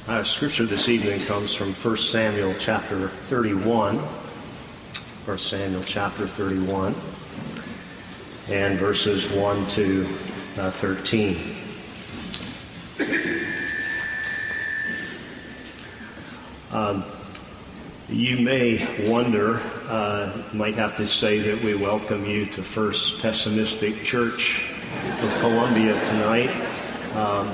Scripture this evening comes from 1 Samuel chapter 31. 1 Samuel chapter 31 and verses 1 to 13. You may wonder, might have to say that we welcome you to First Pessimistic Church of Columbia tonight.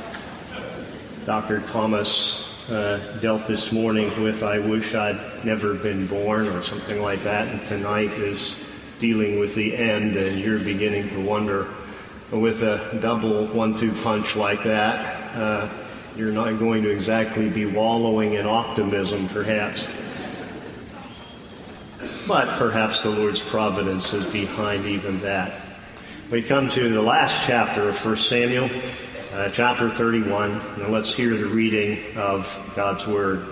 Dr. Thomas dealt this morning with "I wish I'd never been born" or something like that, and tonight is dealing with the end, and you're beginning to wonder, with a double 1-2 punch like that, you're not going to exactly be wallowing in optimism, perhaps. But perhaps the Lord's providence is behind even that. We come to the last chapter of 1 Samuel, chapter 31. Now let's hear the reading of God's Word.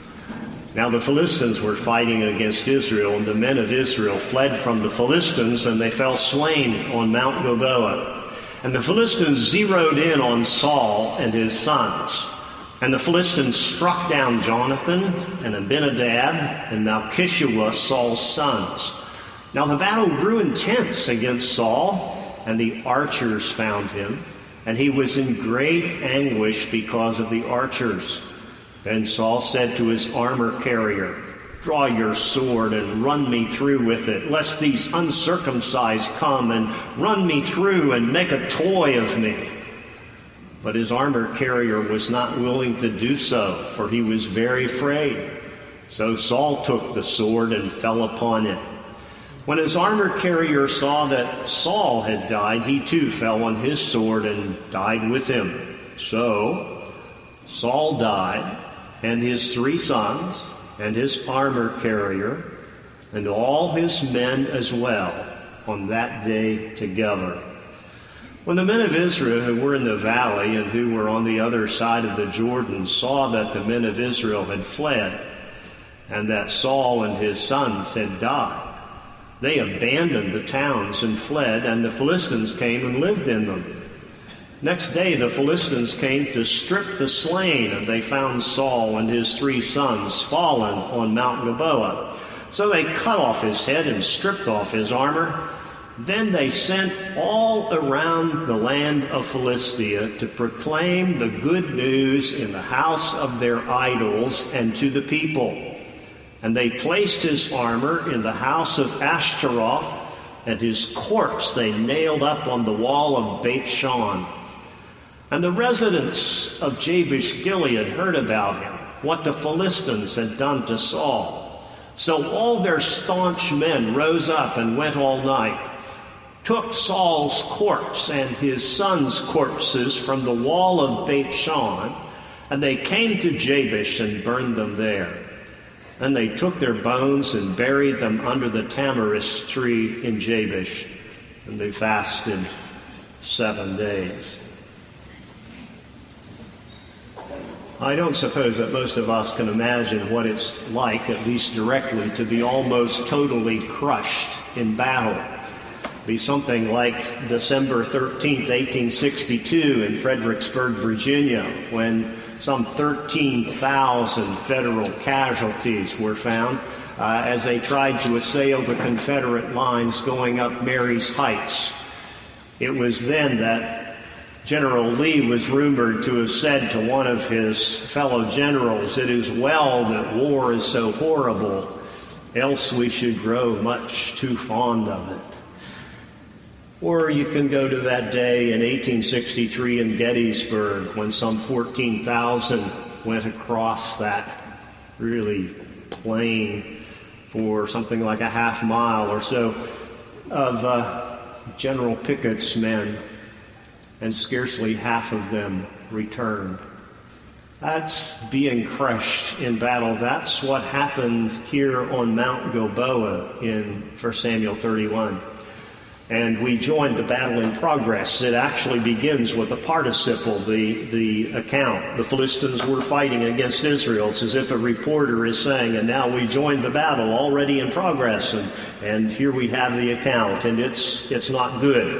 Now the Philistines were fighting against Israel, and the men of Israel fled from the Philistines, and they fell slain on Mount Gilboa. And the Philistines zeroed in on Saul and his sons. And the Philistines struck down Jonathan and Abinadab and Malchishua, Saul's sons. Now the battle grew intense against Saul, and the archers found him. And he was in great anguish because of the archers. Then Saul said to his armor carrier, "Draw your sword and run me through with it, lest these uncircumcised come and run me through and make a toy of me." But his armor carrier was not willing to do so, for he was very afraid. So Saul took the sword and fell upon it. When his armor carrier saw that Saul had died, he too fell on his sword and died with him. So Saul died, and his 3 sons, and his armor carrier, and all his men as well, on that day together. When the men of Israel who were in the valley and who were on the other side of the Jordan saw that the men of Israel had fled, and that Saul and his sons had died, they abandoned the towns and fled, and the Philistines came and lived in them. Next day the Philistines came to strip the slain, and they found Saul and his 3 sons fallen on Mount Gilboa. So they cut off his head and stripped off his armor. Then they sent all around the land of Philistia to proclaim the good news in the house of their idols and to the people. And they placed his armor in the house of Ashtaroth, and his corpse they nailed up on the wall of Beit Shan. And the residents of Jabesh Gilead heard about him, what the Philistines had done to Saul. So all their staunch men rose up and went all night, took Saul's corpse and his sons' corpses from the wall of Beit Shan, and they came to Jabesh and burned them there. And they took their bones and buried them under the tamarisk tree in Jabesh, and they fasted 7 days. I don't suppose that most of us can imagine what it's like, at least directly, to be almost totally crushed in battle. Be something like December 13th, 1862 in Fredericksburg, Virginia, when some 13,000 federal casualties were found as they tried to assail the Confederate lines going up Marye's Heights. It was then that General Lee was rumored to have said to one of his fellow generals, "It is well that war is so horrible, else we should grow much too fond of it." Or you can go to that day in 1863 in Gettysburg when some 14,000 went across that really plain for something like a half mile or so of General Pickett's men, and scarcely half of them returned. That's being crushed in battle. That's what happened here on Mount Gilboa in 1 Samuel 31. And we joined the battle in progress. It actually begins with a participle, the account. The Philistines were fighting against Israel. It's as if a reporter is saying, and now we joined the battle already in progress. And here we have the account, and it's not good.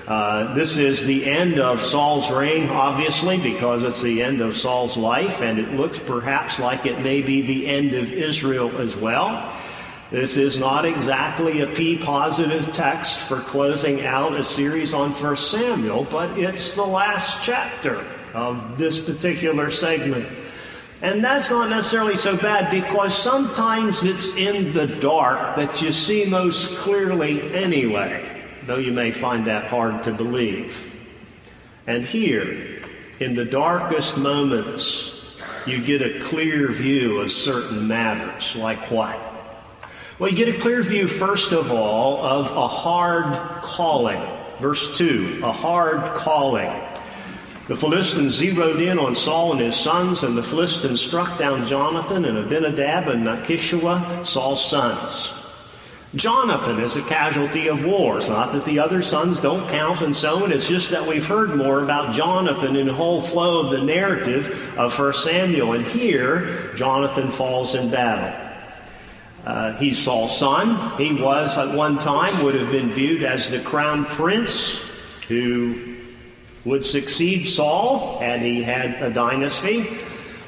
This is the end of Saul's reign, obviously, because it's the end of Saul's life, and it looks perhaps like it may be the end of Israel as well. This is not exactly a P-positive text for closing out a series on 1 Samuel, but it's the last chapter of this particular segment. And that's not necessarily so bad, because sometimes it's in the dark that you see most clearly anyway, though you may find that hard to believe. And here, in the darkest moments, you get a clear view of certain matters. Like what? Well, you get a clear view, first of all, of a hard calling. Verse 2, a hard calling. The Philistines zeroed in on Saul and his sons, and the Philistines struck down Jonathan and Abinadab and Malchishua, Saul's sons. Jonathan is a casualty of war. It's not that the other sons don't count and so on. It's just that we've heard more about Jonathan in the whole flow of the narrative of 1 Samuel. And here, Jonathan falls in battle. He's Saul's son. He was, at one time, would have been viewed as the crown prince who would succeed Saul had he had a dynasty.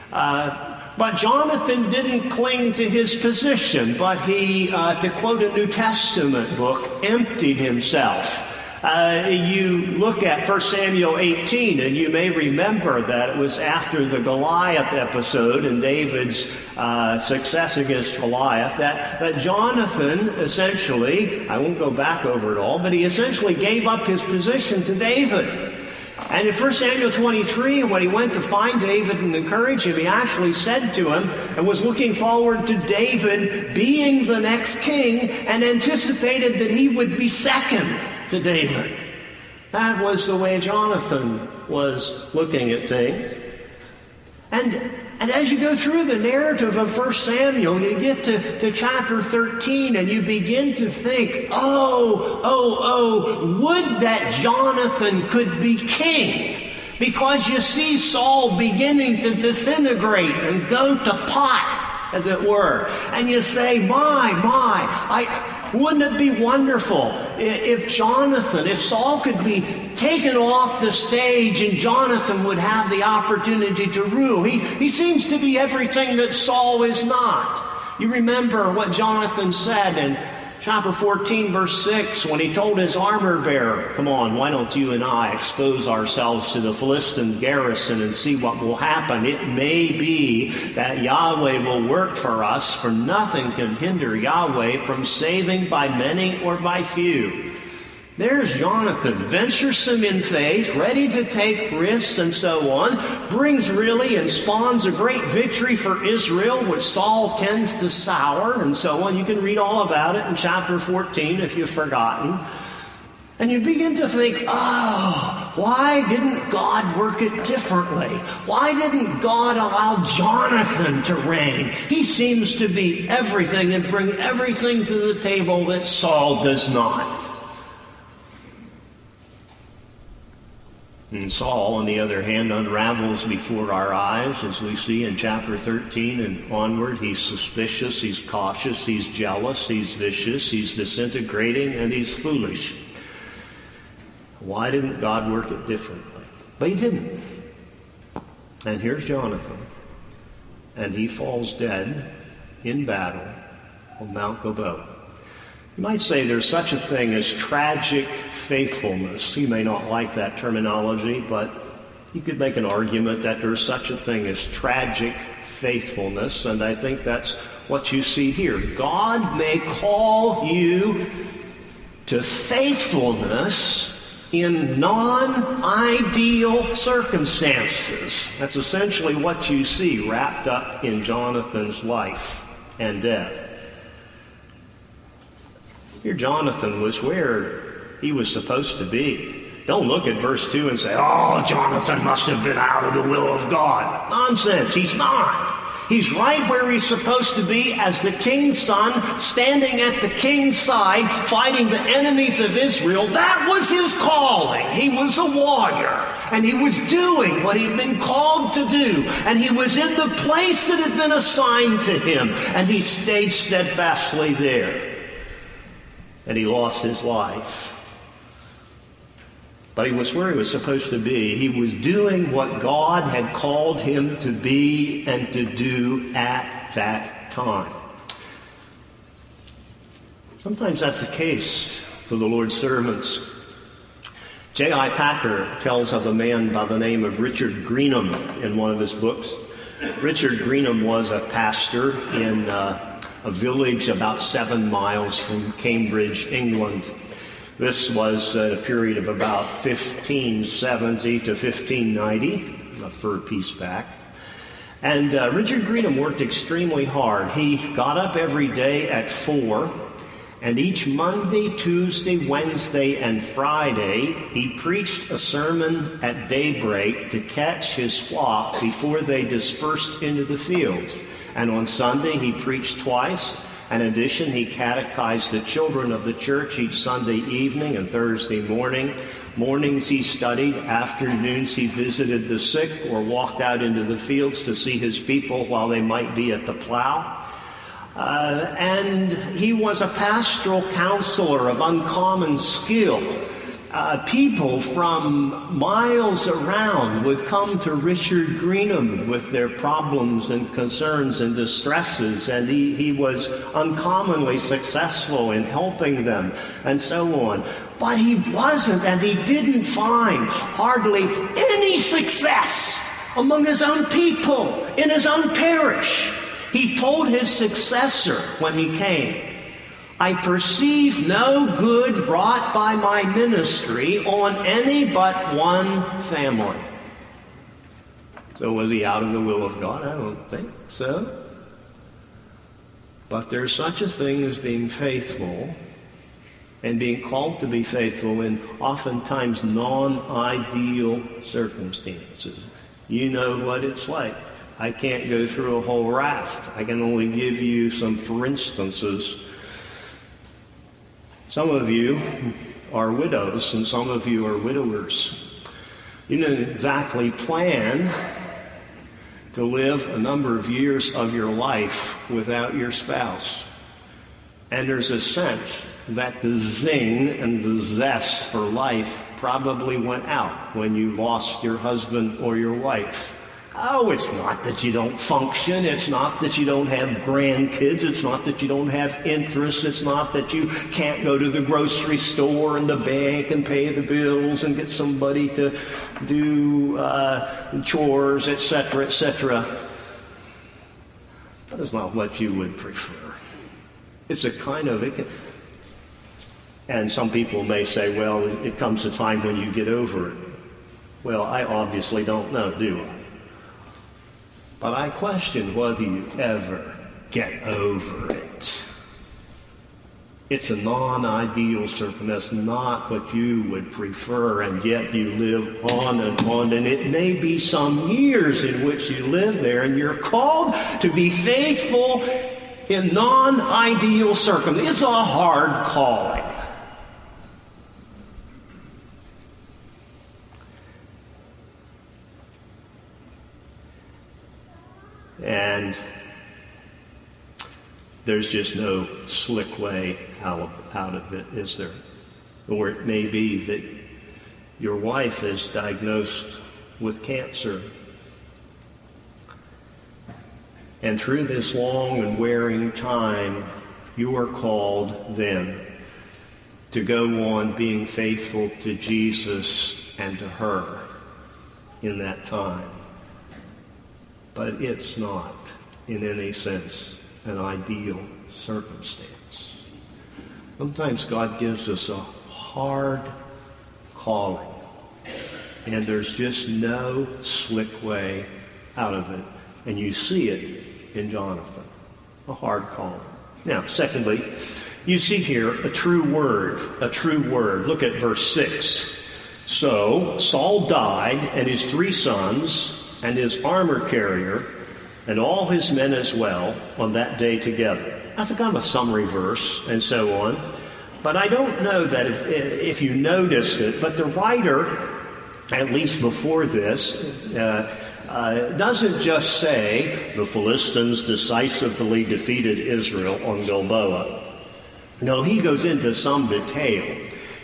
But Jonathan didn't cling to his position, but he, to quote a New Testament book, emptied himself. You look at 1 Samuel 18, and you may remember that it was after the Goliath episode and David's success against Goliath that Jonathan essentially, I won't go back over it all, but he essentially gave up his position to David. And in 1 Samuel 23, when he went to find David and encourage him, he actually said to him and was looking forward to David being the next king and anticipated that he would be second to David. That was the way Jonathan was looking at things. And as you go through the narrative of 1 Samuel, you get to chapter 13 and you begin to think, would that Jonathan could be king. Because you see Saul beginning to disintegrate and go to pot, as it were. And you say, wouldn't it be wonderful if Saul could be taken off the stage and Jonathan would have the opportunity to rule. He seems to be everything that Saul is not. You remember what Jonathan said in chapter 14, verse 6, when he told his armor bearer, come on, why don't you and I expose ourselves to the Philistine garrison and see what will happen? It may be that Yahweh will work for us, for nothing can hinder Yahweh from saving by many or by few. There's Jonathan, venturesome in faith, ready to take risks and so on, brings really and spawns a great victory for Israel, which Saul tends to sour and so on. You can read all about it in chapter 14 if you've forgotten. And you begin to think, why didn't God work it differently? Why didn't God allow Jonathan to reign? He seems to be everything and bring everything to the table that Saul does not. And Saul, on the other hand, unravels before our eyes, as we see in chapter 13 and onward. He's suspicious, he's cautious, he's jealous, he's vicious, he's disintegrating, and he's foolish. Why didn't God work it differently? But he didn't. And here's Jonathan, and he falls dead in battle on Mount Gilboa. You might say there's such a thing as tragic faithfulness. You may not like that terminology, but you could make an argument that there's such a thing as tragic faithfulness, and I think that's what you see here. God may call you to faithfulness in non-ideal circumstances. That's essentially what you see wrapped up in Jonathan's life and death. Here Jonathan was where he was supposed to be. Don't look at verse 2 and say, Jonathan must have been out of the will of God. Nonsense, he's not. He's right where he's supposed to be as the king's son, standing at the king's side, fighting the enemies of Israel. That was his calling. He was a warrior, and he was doing what he'd been called to do, and he was in the place that had been assigned to him, and he stayed steadfastly there. And he lost his life. but he was where he was supposed to be. He was doing what God had called him to be and to do at that time. Sometimes that's the case for the Lord's servants. J.I. Packer tells of a man by the name of Richard Greenham in one of his books. Richard Greenham was a pastor in a village about 7 miles from Cambridge, England. This was a period of about 1570 to 1590, a fur piece back. And Richard Greenham worked extremely hard. He got up every day at 4, and each Monday, Tuesday, Wednesday, and Friday, he preached a sermon at daybreak to catch his flock before they dispersed into the fields. And on Sunday, he preached twice. In addition, he catechized the children of the church each Sunday evening and Thursday morning. Mornings he studied, afternoons he visited the sick or walked out into the fields to see his people while they might be at the plow. And he was a pastoral counselor of uncommon skill. People from miles around would come to Richard Greenham with their problems and concerns and distresses, and he was uncommonly successful in helping them and so on. But he wasn't, and he didn't find hardly any success among his own people, in his own parish. He told his successor when he came, "I perceive no good wrought by my ministry on any but one family." So was he out of the will of God? I don't think so. But there's such a thing as being faithful and being called to be faithful in oftentimes non-ideal circumstances. You know what it's like. I can't go through a whole raft. I can only give you some for instances. Some of you are widows and some of you are widowers. You didn't exactly plan to live a number of years of your life without your spouse. And there's a sense that the zing and the zest for life probably went out when you lost your husband or your wife. Oh, it's not that you don't function. It's not that you don't have grandkids. It's not that you don't have interests. It's not that you can't go to the grocery store and the bank and pay the bills and get somebody to do chores, etc., etc. That is not what you would prefer. It's a kind of... And some people may say, well, it comes a time when you get over it. Well, I obviously don't know, do I? But I question whether you ever get over it. It's a non-ideal circumstance, not what you would prefer, and yet you live on, and it may be some years in which you live there, and you're called to be faithful in non-ideal circumstances. It's a hard calling. And there's just no slick way out of it, is there? Or it may be that your wife is diagnosed with cancer. And through this long and wearing time, you are called then to go on being faithful to Jesus and to her in that time. But it's not, in any sense, an ideal circumstance. Sometimes God gives us a hard calling, and there's just no slick way out of it. And you see it in Jonathan, a hard calling. Now, secondly, you see here a true word, a true word. Look at verse 6. So Saul died, and his 3 sons, and his armor carrier, and all his men as well, on that day together. That's a kind of a summary verse, and so on. But I don't know that if you noticed it, but the writer, at least before this, doesn't just say the Philistines decisively defeated Israel on Gilboa. No, he goes into some detail.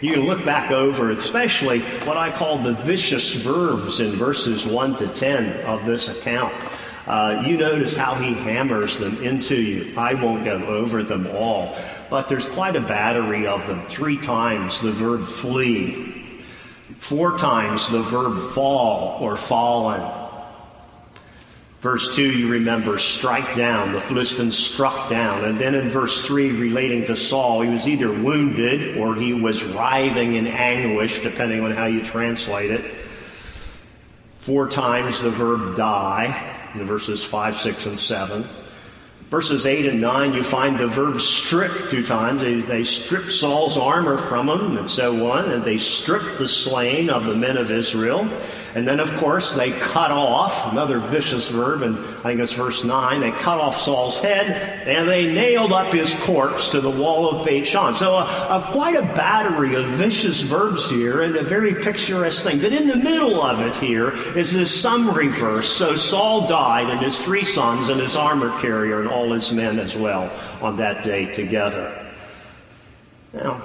You can look back over, especially what I call the vicious verbs in verses 1 to 10 of this account. You notice how he hammers them into you. I won't go over them all, but there's quite a battery of them. 3 times the verb flee. 4 times the verb fall or fallen. Verse 2, you remember, strike down. The Philistines struck down. And then in verse 3, relating to Saul, he was either wounded or he was writhing in anguish, depending on how you translate it. 4 times the verb die, in verses 5, 6, and 7. Verses 8 and 9, you find the verb strip 2 times. They stripped Saul's armor from him and so on, and they stripped the slain of the men of Israel. And then, of course, they cut off, another vicious verb, and I think it's verse 9, they cut off Saul's head, and they nailed up his corpse to the wall of Beit Shan. So quite a battery of vicious verbs here, and a very picturesque thing. But in the middle of it here is this summary verse. So Saul died, and his 3 sons, and his armor carrier, and all his men as well, on that day together. Now,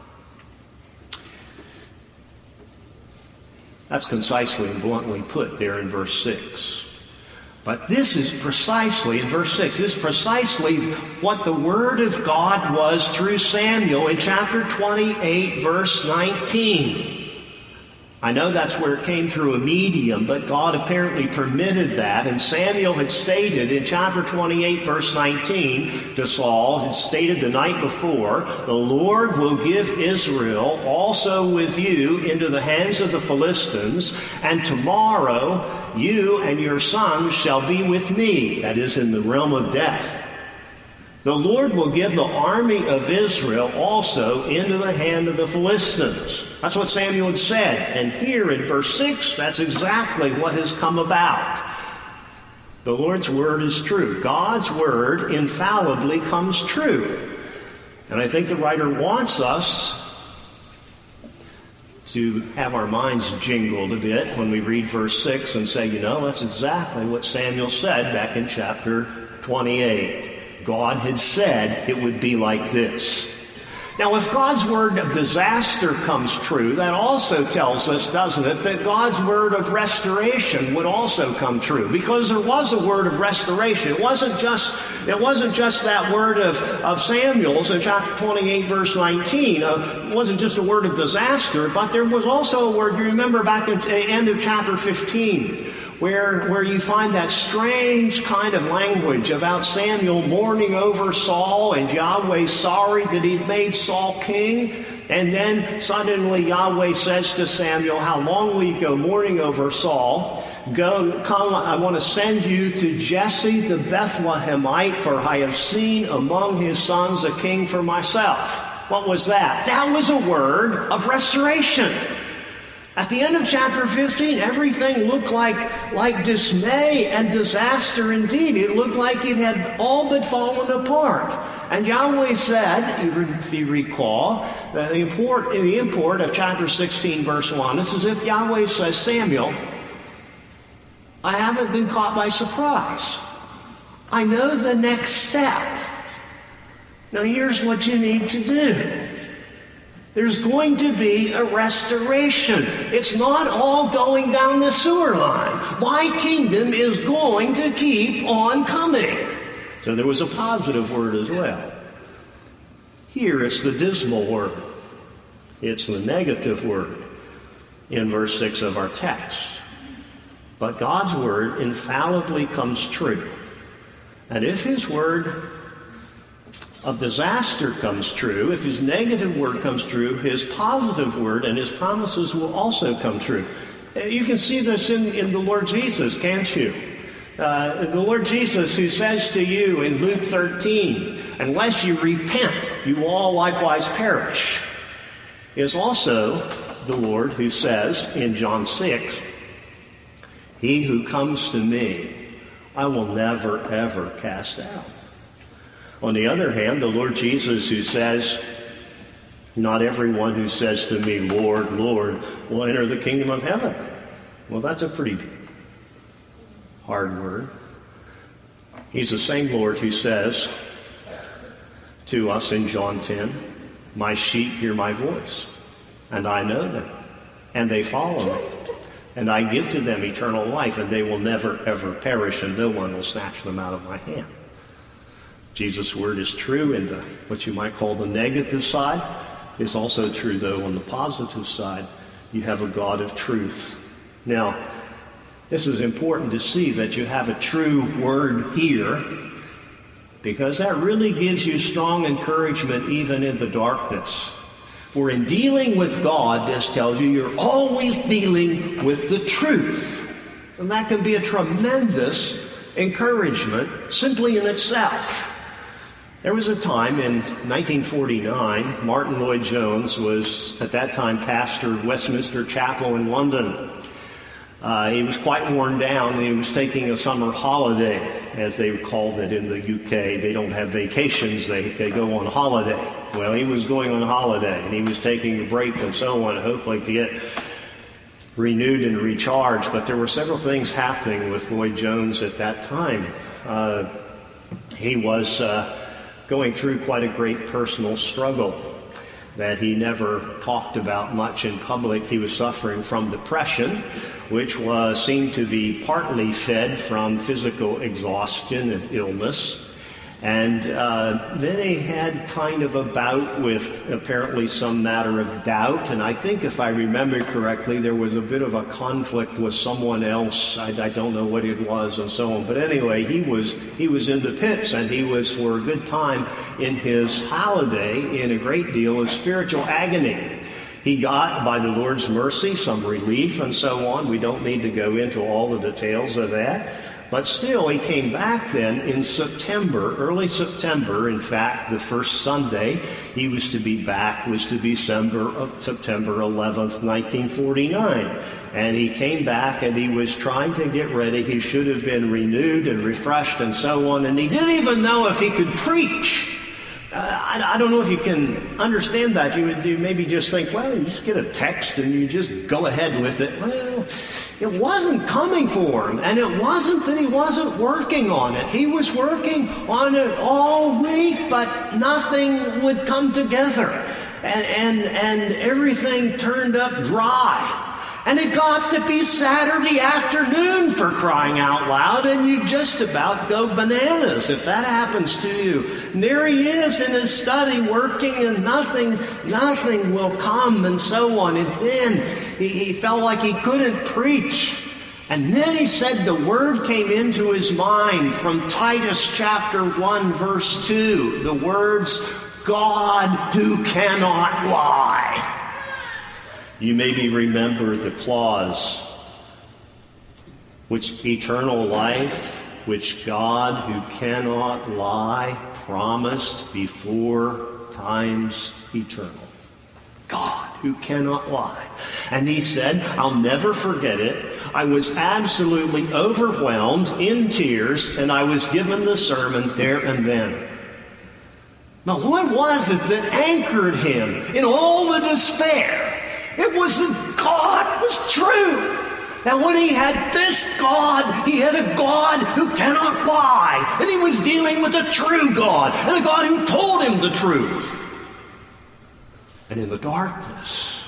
that's concisely and bluntly put there in verse 6. But this is precisely, in verse 6, this is precisely what the Word of God was through Samuel in chapter 28, verse 19. I know that's where it came through a medium, but God apparently permitted that. And Samuel had stated in chapter 28, verse 19 to Saul, had stated the night before, the Lord will give Israel also with you into the hands of the Philistines, and tomorrow you and your sons shall be with me. That is, in the realm of death. The Lord will give the army of Israel also into the hand of the Philistines. That's what Samuel had said. And here in verse 6, that's exactly what has come about. The Lord's word is true. God's word infallibly comes true. And I think the writer wants us to have our minds jingled a bit when we read verse 6 and say, that's exactly what Samuel said back in chapter 28. God had said it would be like this. Now, if God's word of disaster comes true, that also tells us, doesn't it, that God's word of restoration would also come true. Because there was a word of restoration. It wasn't just that word of Samuel's in chapter 28, verse 19. It wasn't just a word of disaster, but there was also a word, you remember back at the end of chapter 15, where you find that strange kind of language about Samuel mourning over Saul and Yahweh sorry that he'd made Saul king. And then suddenly Yahweh says to Samuel, how long will you go mourning over Saul? Come, I want to send you to Jesse the Bethlehemite, for I have seen among his sons a king for myself. What was that? That was a word of restoration. At the end of chapter 15, everything looked like dismay and disaster indeed. It looked like it had all but fallen apart. And Yahweh said, if you recall, the import of chapter 16, verse 1, it's as if Yahweh says, Samuel, I haven't been caught by surprise. I know the next step. Now here's what you need to do. There's going to be a restoration. It's not all going down the sewer line. My kingdom is going to keep on coming. So there was a positive word as well. Here it's the dismal word. It's the negative word in verse 6 of our text. But God's word infallibly comes true. And if his word of disaster comes true, if his negative word comes true, his positive word and his promises will also come true. You can see this in the Lord Jesus, can't you? The Lord Jesus, who says to you in Luke 13, unless you repent, you will all likewise perish, is also the Lord who says in John 6, he who comes to me, I will never, ever cast out. On the other hand, the Lord Jesus, who says, not everyone who says to me, Lord, Lord, will enter the kingdom of heaven. Well, that's a pretty hard word. He's the same Lord who says to us in John 10, my sheep hear my voice. and I know them, and they follow me. And I give to them eternal life, and they will never, ever perish, and no one will snatch them out of my hand. Jesus' word is true in what you might call the negative side. It's also true, though, on the positive side. You have a God of truth. Now, this is important to see that you have a true word here, because that really gives you strong encouragement even in the darkness. For in dealing with God, this tells you you're always dealing with the truth. And that can be a tremendous encouragement simply in itself. There was a time in 1949, Martin Lloyd-Jones was at that time pastor of Westminster Chapel in London. He was quite worn down, and he was taking a summer holiday, as they called it in the UK. They don't have vacations, they go on holiday. Well, he was going on holiday, and he was taking a break and so on, hopefully to get renewed and recharged. But there were several things happening with Lloyd-Jones at that time. He was going through quite a great personal struggle that he never talked about much in public. He was suffering from depression, which seemed to be partly fed from physical exhaustion and illness. And then he had kind of a bout with apparently some matter of doubt. And I think if I remember correctly, there was a bit of a conflict with someone else. I don't know what it was and so on. But anyway, he was in the pits, and he was for a good time in his holiday in a great deal of spiritual agony. He got, by the Lord's mercy, some relief and so on. We don't need to go into all the details of that. But still, he came back then in September, early September. In fact, the first Sunday he was to be back was to be September 11th, 1949. And he came back, and he was trying to get ready. He should have been renewed and refreshed and so on. And he didn't even know if he could preach. I don't know if you can understand that. You maybe just think, well, you just get a text and you just go ahead with it. Well, it wasn't coming for him, and it wasn't that he wasn't working on it. He was working on it all week, but nothing would come together, and everything turned up dry. And it got to be Saturday afternoon, for crying out loud, and you just about go bananas if that happens to you. And there he is in his study working, and nothing will come and so on. And then he felt like he couldn't preach. And then he said the word came into his mind from Titus chapter 1, verse 2. The words, God who cannot lie. You maybe remember the clause, which eternal life, which God who cannot lie promised before times eternal. God who cannot lie. And he said, I'll never forget it. I was absolutely overwhelmed in tears, and I was given the sermon there and then. Now, what was it that anchored him in all the despair? It was that God was true. And when he had this God, he had a God who cannot lie. And he was dealing with a true God, and a God who told him the truth. And in the darkness,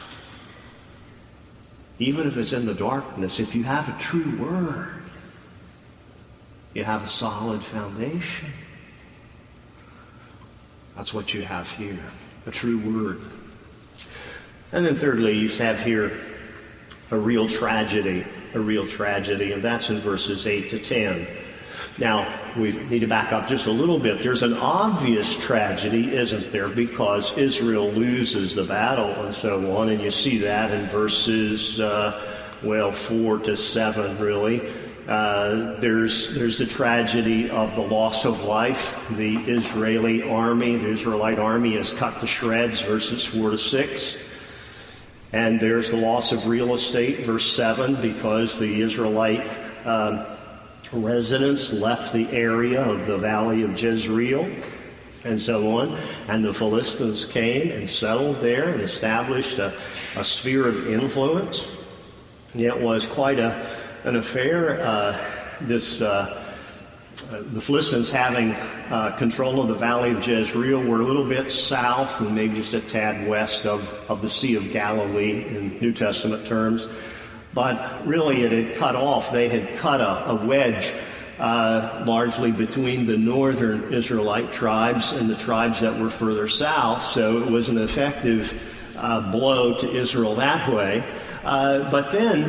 even if it's in the darkness, if you have a true word, you have a solid foundation. That's what you have here, a true word. And then thirdly, you have here a real tragedy, and that's in verses 8 to 10. Now, we need to back up just a little bit. There's an obvious tragedy, isn't there, because Israel loses the battle and so on, and you see that in verses, 4 to 7, really. There's the tragedy of the loss of life. The Israelite army is cut to shreds, verses 4 to 6. And there's the loss of real estate, verse 7, because the Israelite residents left the area of the valley of Jezreel, and so on. And the Philistines came and settled there and established a sphere of influence. It was quite an affair. This the Philistines having control of the Valley of Jezreel were a little bit south and maybe just a tad west of the Sea of Galilee in New Testament terms. But really it had cut off. They had cut a wedge largely between the northern Israelite tribes and the tribes that were further south. So it was an effective blow to Israel that way. But then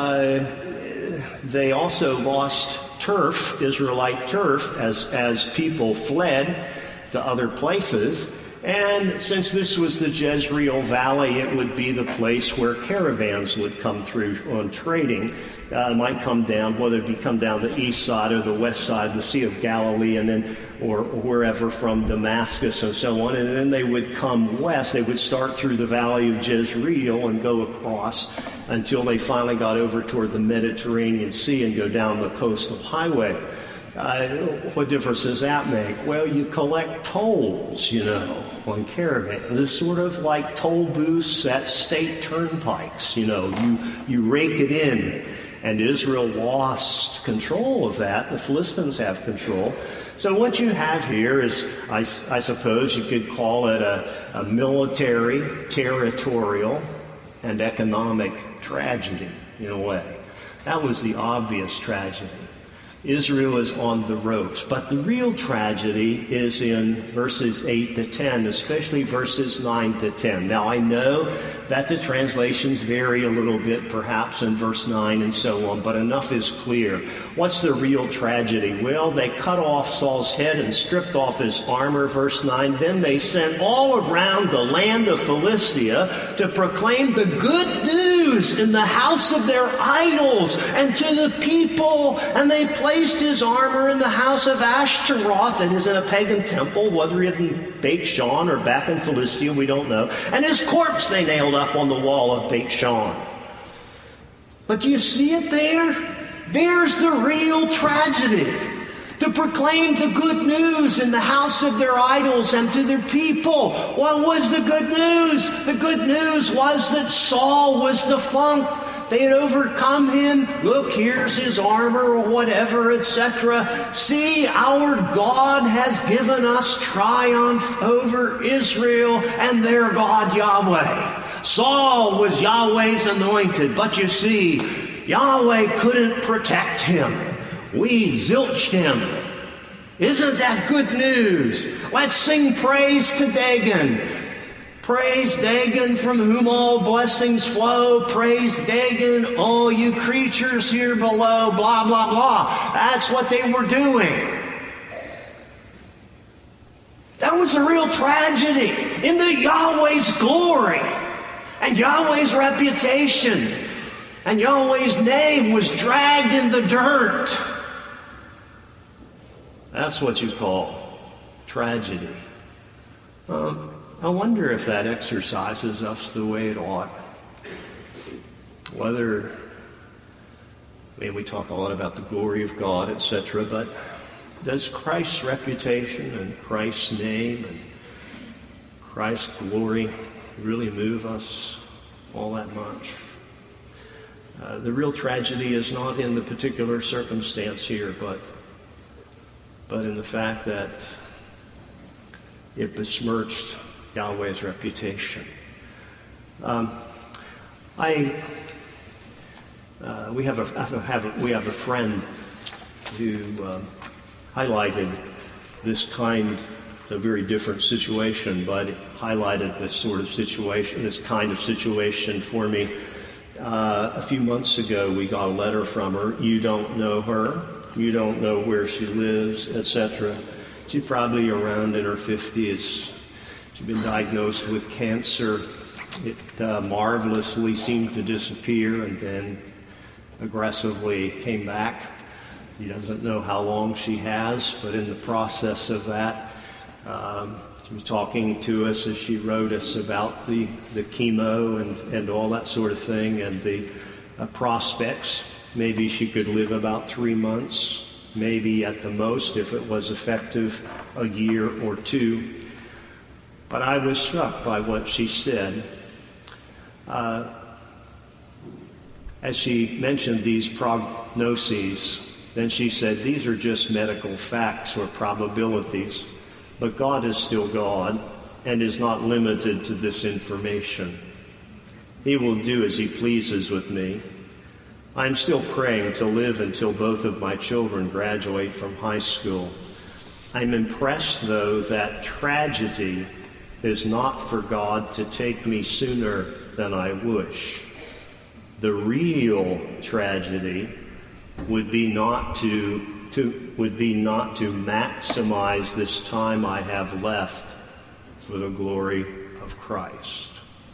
they also lost turf, Israelite turf, as people fled to other places. And since this was the Jezreel Valley, it would be the place where caravans would come through on trading. Might come down, whether it be come down the east side or the west side of the Sea of Galilee, and then or wherever from Damascus and so on. And then they would come west. They would start through the Valley of Jezreel and go across until they finally got over toward the Mediterranean Sea and go down the coastal highway. What difference does that make? Well, you collect tolls, on caravans. It's sort of like toll booths at state turnpikes. You rake it in. And Israel lost control of that. The Philistines have control. So what you have here is, I suppose you could call it a military, territorial, and economic tragedy, in a way. That was the obvious tragedy. Israel is on the ropes. But the real tragedy is in verses 8 to 10, especially verses 9 to 10. Now, I know that the translations vary a little bit, perhaps in verse 9 and so on, but enough is clear. What's the real tragedy? Well, they cut off Saul's head and stripped off his armor, verse 9. Then they sent all around the land of Philistia to proclaim the good news in the house of their idols and to the people, and they placed his armor in the house of Ashtaroth, that is in a pagan temple, whether in Beit Shan or back in Philistia, we don't know. And his corpse they nailed up on the wall of Beit Shan. But do you see it there? There's the real tragedy. To proclaim the good news in the house of their idols and to their people. What was the good news? The good news was that Saul was defunct. They had overcome him. Look, here's his armor or whatever, etc. See, our God has given us triumph over Israel and their God Yahweh. Saul was Yahweh's anointed, but you see, Yahweh couldn't protect him. We zilched him. Isn't that good news? Let's sing praise to Dagon. Praise Dagon, from whom all blessings flow. Praise Dagon, all you creatures here below. Blah, blah, blah. That's what they were doing. That was a real tragedy. In the Yahweh's glory and Yahweh's reputation and Yahweh's name was dragged in the dirt. That's what you call tragedy. I wonder if that exercises us the way it ought. We talk a lot about the glory of God, etc., but does Christ's reputation and Christ's name and Christ's glory really move us all that much? The real tragedy is not in the particular circumstance here, but in the fact that it besmirched Yahweh's reputation. We have a friend who highlighted this kind of very different situation, but it highlighted this kind of situation for me. A few months ago, we got a letter from her. You don't know her. You don't know where she lives, etc. She's probably around in her 50s. She'd been diagnosed with cancer. It marvelously seemed to disappear and then aggressively came back. He doesn't know how long she has, but in the process of that, she was talking to us as she wrote us about the chemo and all that sort of thing and the prospects. Maybe she could live about 3 months, maybe at the most, if it was effective, a year or two. But I was struck by what she said. As she mentioned these prognoses Then she said, these are just medical facts or probabilities, but God is still God and is not limited to this information. He will do as he pleases with me. I'm still praying to live until both of my children graduate from high school. I'm impressed, though, that tragedy is not for God to take me sooner than I wish. The real tragedy would be not to maximize this time I have left for the glory of Christ.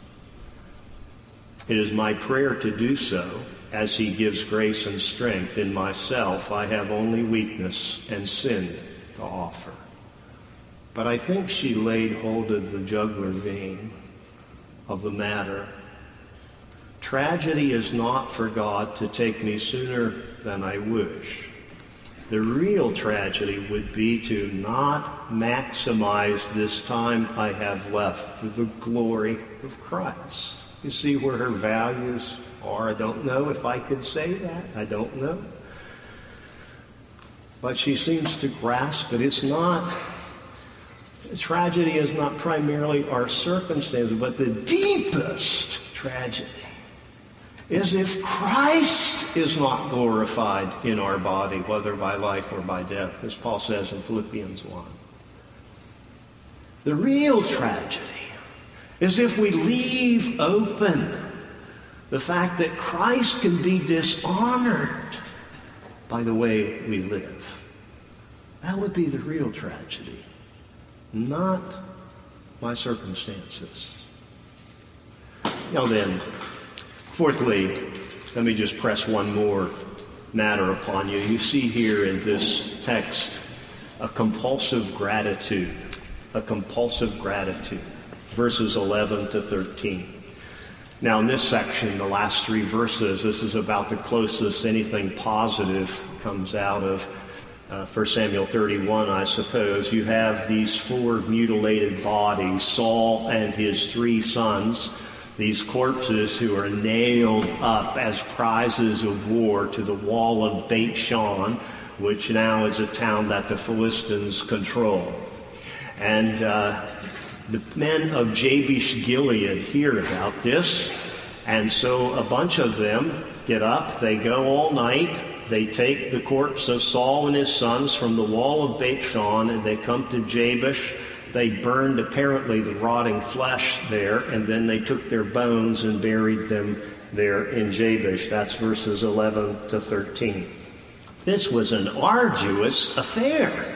It is my prayer to do so as he gives grace and strength. In myself, I have only weakness and sin to offer. But I think she laid hold of the jugular vein of the matter. Tragedy is not for God to take me sooner than I wish. The real tragedy would be to not maximize this time I have left for the glory of Christ. You see where her values are? I don't know if I could say that. I don't know. But she seems to grasp it. Tragedy is not primarily our circumstances, but the deepest tragedy is if Christ is not glorified in our body, whether by life or by death, as Paul says in Philippians 1. The real tragedy is if we leave open the fact that Christ can be dishonored by the way we live. That would be the real tragedy, not my circumstances. Now then, fourthly, let me just press one more matter upon you. You see here in this text a compulsive gratitude. Verses 11 to 13. Now in this section, the last three verses, this is about the closest anything positive comes out of 1 Samuel 31, I suppose. You have these four mutilated bodies, Saul and his three sons, these corpses who are nailed up as prizes of war to the wall of Beit Shan, which now is a town that the Philistines control. And the men of Jabesh Gilead hear about this, and so a bunch of them get up, they go all night, they take the corpse of Saul and his sons from the wall of Beit Shan, and they come to Jabesh. They burned apparently the rotting flesh there, and then they took their bones and buried them there in Jabesh. That's verses 11 to 13. This was an arduous affair.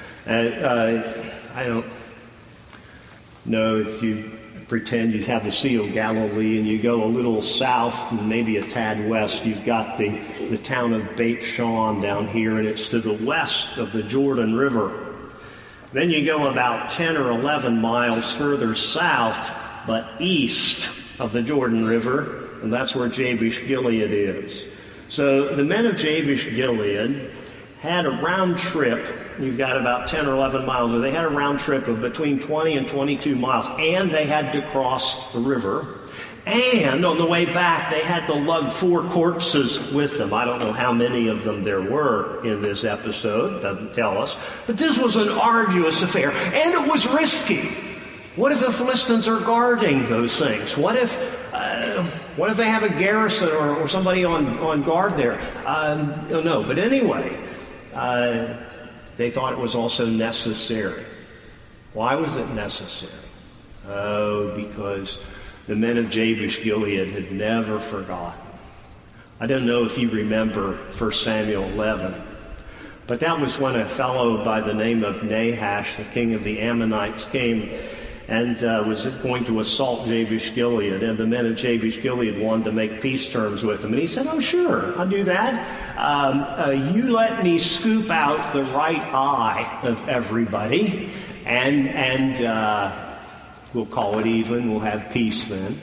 I don't know if you pretend you have the Sea of Galilee and you go a little south and maybe a tad west, you've got the town of Beit Shan down here, and it's to the west of the Jordan River. Then you go about 10 or 11 miles further south, but east of the Jordan River, and that's where Jabesh Gilead is. So the men of Jabesh Gilead had a round trip. You've got about 10 or 11 miles. They had a round trip of between 20 and 22 miles, and they had to cross the river. And on the way back, they had to lug 4 corpses with them. I don't know how many of them there were in this episode. Doesn't tell us. But this was an arduous affair, and it was risky. What if the Philistines are guarding those things? What if they have a garrison or somebody on guard there? No. But anyway, they thought it was also necessary. Why was it necessary? Oh, because the men of Jabesh Gilead had never forgotten. I don't know if you remember 1 Samuel 11, but that was when a fellow by the name of Nahash, the king of the Ammonites, came and was going to assault Jabesh Gilead, and the men of Jabesh Gilead wanted to make peace terms with him. And he said, "Oh, sure, I'll do that. You let me scoop out the right eye of everybody, and we'll call it even. We'll have peace then."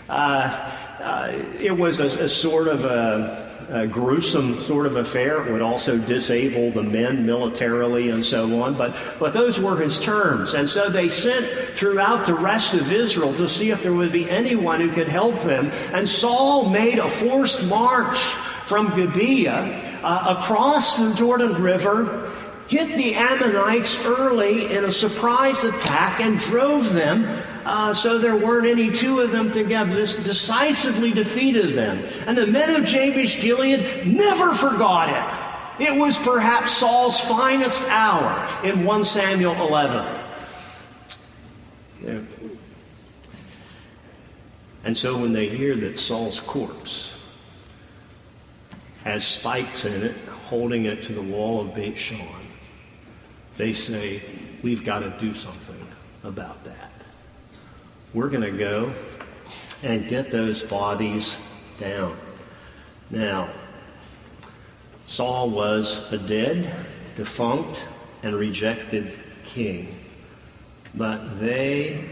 It was a sort of a gruesome sort of affair. It would also disable the men militarily and so on. But those were his terms. And so they sent throughout the rest of Israel to see if there would be anyone who could help them. And Saul made a forced march from Gibeah across the Jordan River, hit the Ammonites early in a surprise attack and drove them so there weren't any two of them together. Just decisively defeated them. And the men of Jabesh Gilead never forgot it. It was perhaps Saul's finest hour in 1 Samuel 11. Yeah. And so when they hear that Saul's corpse has spikes in it, holding it to the wall of Beit Shan, they say, we've got to do something about that. We're going to go and get those bodies down. Now, Saul was a dead, defunct, and rejected king. But they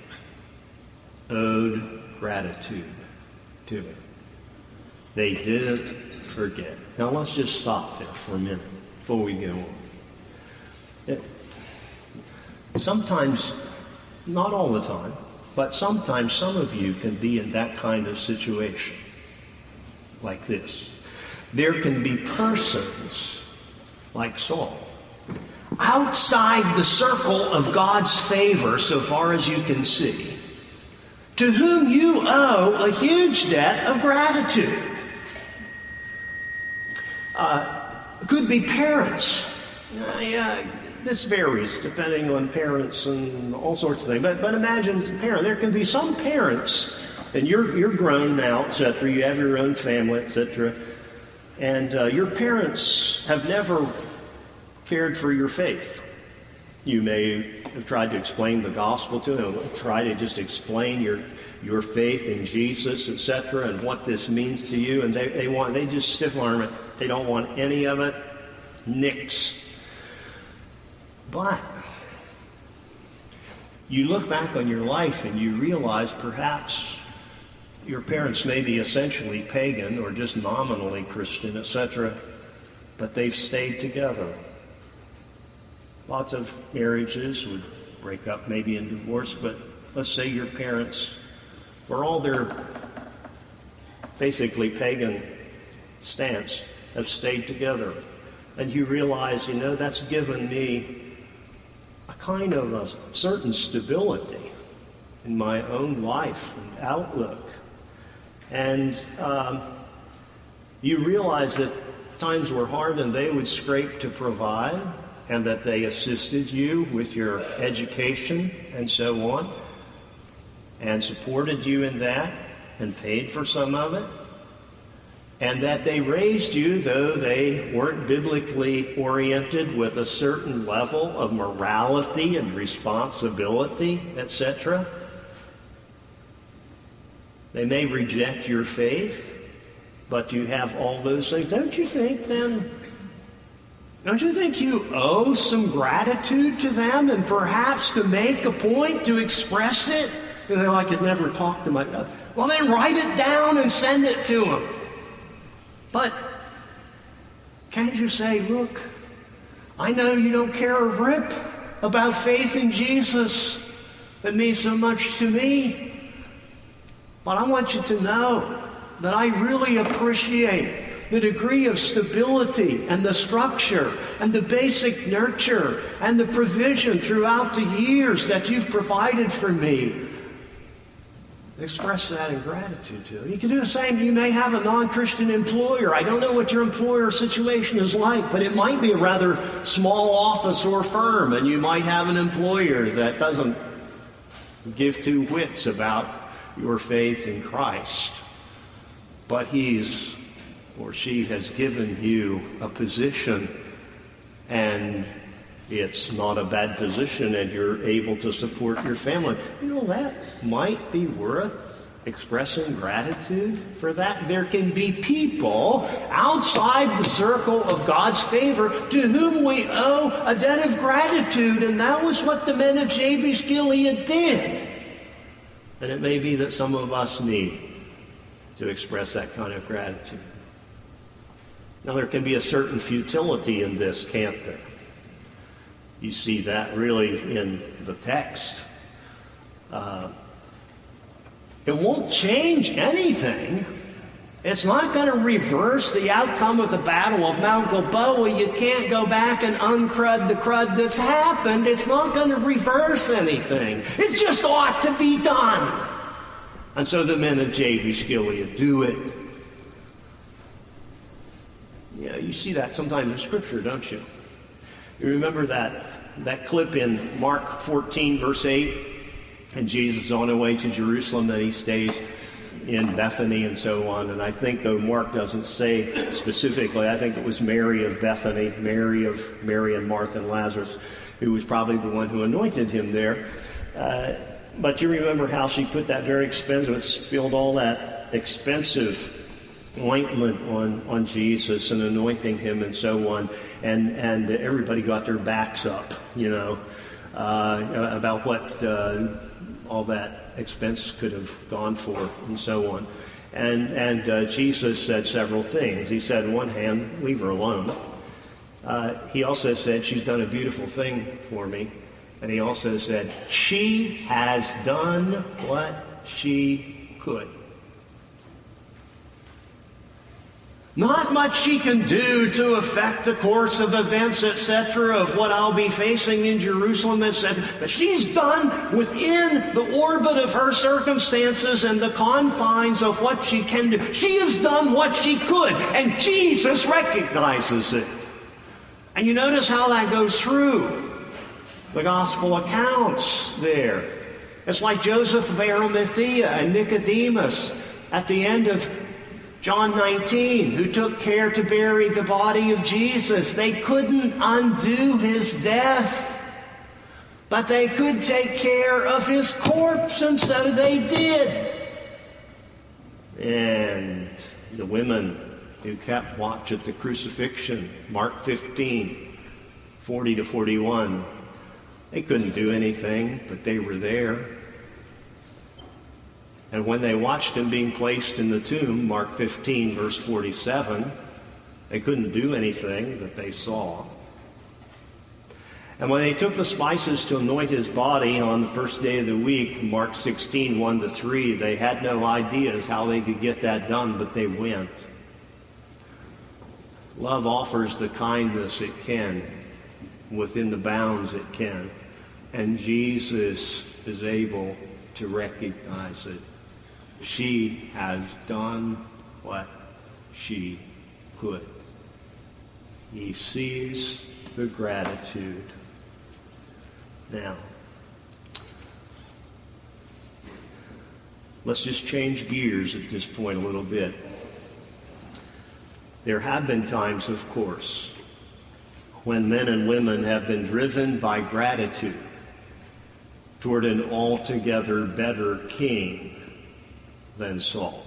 owed gratitude to him. They didn't forget. Now let's just stop there for a minute before we go on. Sometimes, not all the time, but sometimes some of you can be in that kind of situation like this. There can be persons like Saul outside the circle of God's favor, so far as you can see, to whom you owe a huge debt of gratitude. It could be parents. This varies depending on parents and all sorts of things. But imagine a parent. There can be some parents, and you're grown now, etc. You have your own family, etc. And your parents have never cared for your faith. You may have tried to explain the gospel to them, try to just explain your faith in Jesus, etc., and what this means to you, and they just stiff arm it. They don't want any of it. Nix. But you look back on your life and you realize perhaps your parents may be essentially pagan or just nominally Christian, etc., but they've stayed together. Lots of marriages would break up maybe in divorce, but let's say your parents, for all their basically pagan stance, have stayed together. And you realize, that's given me a kind of a certain stability in my own life and outlook. And you realize that times were hard and they would scrape to provide, and that they assisted you with your education and so on, and supported you in that, and paid for some of it, and that they raised you, though they weren't biblically oriented, with a certain level of morality and responsibility, etc. They may reject your faith, but you have all those things. Don't you think you owe some gratitude to them, and perhaps to make a point to express it? I could never talk to my God. Well, then write it down and send it to them. But can't you say, look, I know you don't care a rip about faith in Jesus that means so much to me, but I want you to know that I really appreciate the degree of stability and the structure and the basic nurture and the provision throughout the years that you've provided for me. Express that in gratitude to him. You can do the same. You may have a non-Christian employer. I don't know what your employer situation is like, but it might be a rather small office or firm, and you might have an employer that doesn't give two whits about your faith in Christ. But he's or she has given you a position, and it's not a bad position, and you're able to support your family. That might be worth expressing gratitude for that. There can be people outside the circle of God's favor to whom we owe a debt of gratitude, and that was what the men of Jabesh Gilead did. And it may be that some of us need to express that kind of gratitude. Now, there can be a certain futility in this, can't there? You see that really in the text. It won't change anything It's not going to reverse the outcome of the Battle of Mount Gilboa. You can't go back and uncrud the crud that's happened. It's not going to reverse anything. It just ought to be done. And so the men of Jabesh Gilead do it. Yeah, you see that sometimes in Scripture, don't you? You remember that clip in Mark 14, verse 8? And Jesus is on the way to Jerusalem, and he stays in Bethany and so on. And I think, though Mark doesn't say specifically, I think it was Mary of Bethany, Mary and Martha and Lazarus, who was probably the one who anointed him there. But you remember how she put that very expensive, spilled all that expensive ointment on Jesus and anointing him and so on. And everybody got their backs up, about what all that expense could have gone for and so on. And Jesus said several things. He said, on one hand, leave her alone. He also said, she's done a beautiful thing for me. And he also said, she has done what she could. Not much she can do to affect the course of events, etc., of what I'll be facing in Jerusalem, etc. But she's done within the orbit of her circumstances and the confines of what she can do. She has done what she could, and Jesus recognizes it. And you notice how that goes through the gospel accounts there. It's like Joseph of Arimathea and Nicodemus at the end of John 19, who took care to bury the body of Jesus. They couldn't undo his death, but they could take care of his corpse, and so they did. And the women who kept watch at the crucifixion, Mark 15, 40 to 41, they couldn't do anything, but they were there. And when they watched him being placed in the tomb, Mark 15, verse 47, they couldn't do anything, but they saw. And when they took the spices to anoint his body on the first day of the week, Mark 16, 1 to 3, they had no ideas how they could get that done, but they went. Love offers the kindness it can, within the bounds it can. And Jesus is able to recognize it. She has done what she could. He sees the gratitude. Now, let's just change gears at this point a little bit. There have been times, of course, when men and women have been driven by gratitude toward an altogether better king than Saul.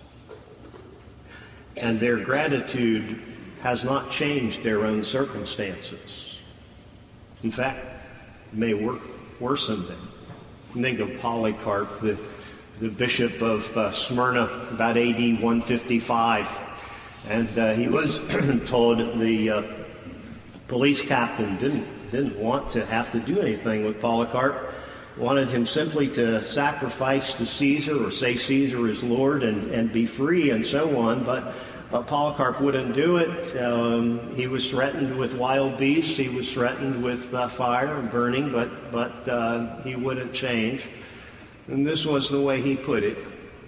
And their gratitude has not changed their own circumstances. In fact, it may worsen them. Think of Polycarp, the bishop of Smyrna, about AD 155. And he was told the police captain didn't want to have to do anything with Polycarp. Wanted him simply to sacrifice to Caesar, or say Caesar is Lord, and be free, and so on. But Polycarp wouldn't do it. He was threatened with wild beasts. He was threatened with fire and burning, but he wouldn't change. And this was the way he put it.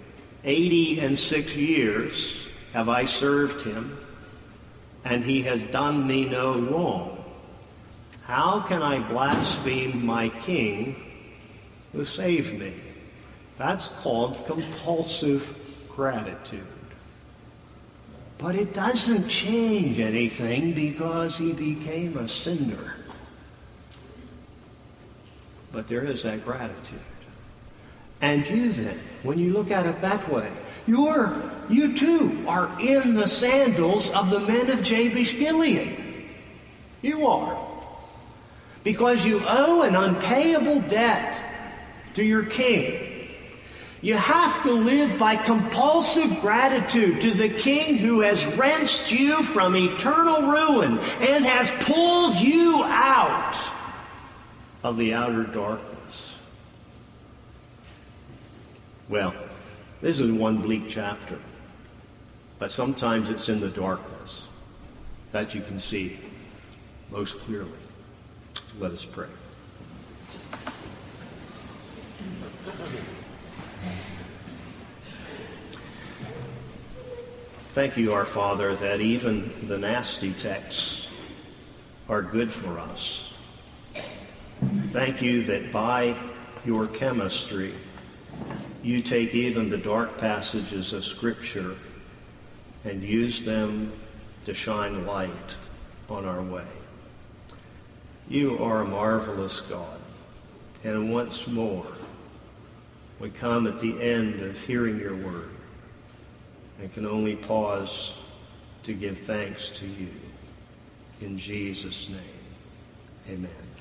86 years have I served him, and he has done me no wrong. How can I blaspheme my king who saved me? That's called compulsive gratitude. But it doesn't change anything because he became a sinner. But there is that gratitude. And you then, when you look at it that way, you too are in the sandals of the men of Jabesh Gilead. You are. Because you owe an unpayable debt to your king. You have to live by compulsive gratitude to the king who has wrenched you from eternal ruin and has pulled you out of the outer darkness. Well, this is one bleak chapter. But sometimes it's in the darkness that you can see most clearly. Let us pray. Thank you, our Father, that even the nasty texts are good for us. Thank you that by your chemistry, you take even the dark passages of Scripture and use them to shine light on our way. You are a marvelous God. And once more, we come at the end of hearing your word and can only pause to give thanks to you. In Jesus' name, amen.